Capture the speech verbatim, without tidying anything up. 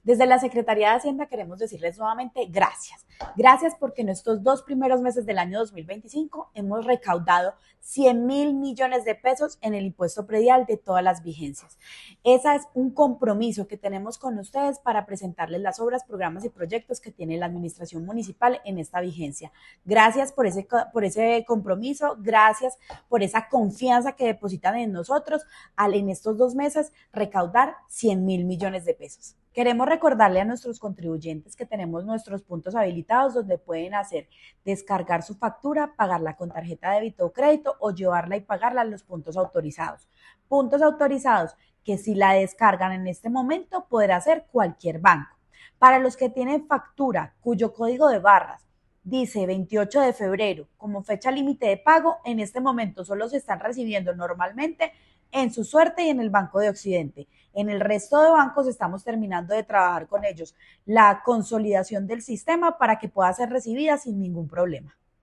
Desde la Secretaría de Hacienda queremos decirles nuevamente gracias. Gracias porque en estos dos primeros meses del año dos mil veinticinco hemos recaudado cien mil millones de pesos en el impuesto predial de todas las vigencias. Ese es un compromiso que tenemos con ustedes para presentarles las obras, programas y proyectos que tiene la administración municipal en esta vigencia. Gracias por ese, por ese compromiso, gracias por esa confianza que depositan en nosotros al en estos dos meses recaudar cien mil millones de pesos. Queremos recordarle a nuestros contribuyentes que tenemos nuestros puntos habilitados donde pueden hacer descargar su factura, pagarla con tarjeta de débito o crédito o llevarla y pagarla a los puntos autorizados. Puntos autorizados que si la descargan en este momento podrá hacer cualquier banco. Para los que tienen factura cuyo código de barras dice veintiocho de febrero como fecha límite de pago, en este momento solo se están recibiendo normalmente en Su Suerte y en el Banco de Occidente. En el resto de bancos estamos terminando de trabajar con ellos la consolidación del sistema para que pueda ser recibida sin ningún problema.